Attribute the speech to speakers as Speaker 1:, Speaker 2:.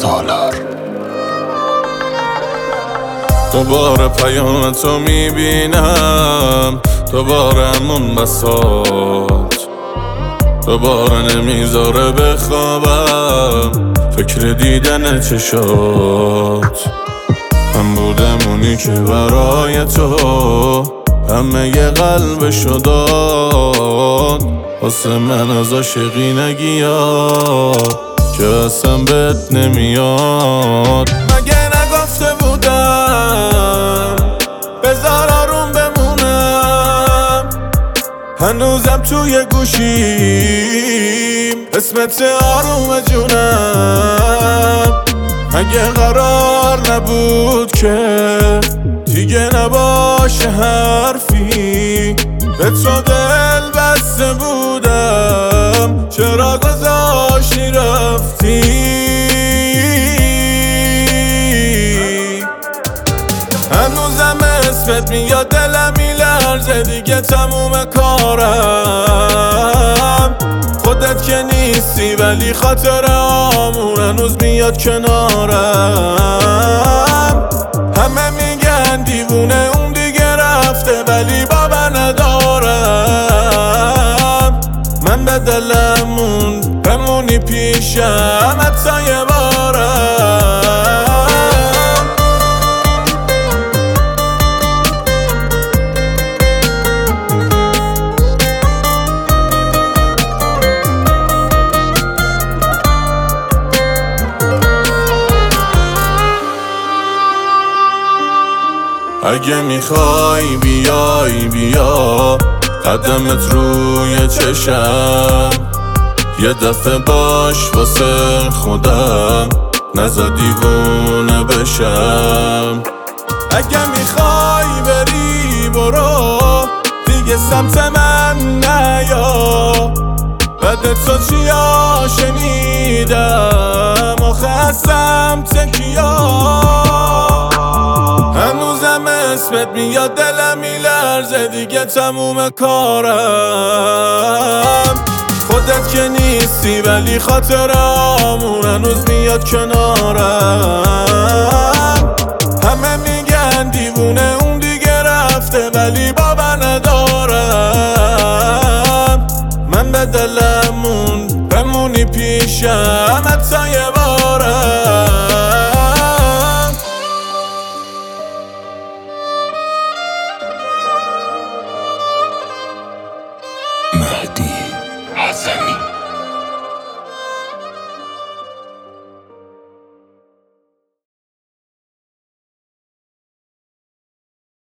Speaker 1: سالار.
Speaker 2: دوباره پیام تو میبینم، دوباره همون بساط، دوباره نمیذاره بخوابم فکر دیدن چشات. من بودم اونی که برای تو همه ی قلبشو داد، واسه من از عاشقی نگیاد که اصلا بهت نمیاد. مگه نگفته بودم بذار آروم بمونم، هنوزم توی گوشیم اسمت آروم جونم. مگه قرار نبود که دیگه نباشه حرفی، به تو دل بسته بودم چرا گذاشتی رفتی؟ هنوزم اسمت میاد دلم میلرزه، دیگه تموم کارم. خودت که نیستی ولی خاطرامون هنوز میاد کنارم. همه میگن دیوونه اون دیگه رفته ولی باور ندارم. من به دلمون بمونی پیشم حتی یه بارم. اگه میخوای بیای بیا، قدمت روی چشم، یه دفعه باش واسه خودم نزا دیوونه بشم. اگه میخوای بری برو دیگه سمت من نیا، بعد تو چیا شنیدم آخه از سمت کیا؟ هنوزم اسمت میاد دلم میلرزه، دیگه تموم کارم. خودت که نیستی ولی خاطرامون هنوز میاد کنارم. همه میگن دیوونه اون دیگه رفته ولی باور ندارم. من به دلمون بمونی پیشم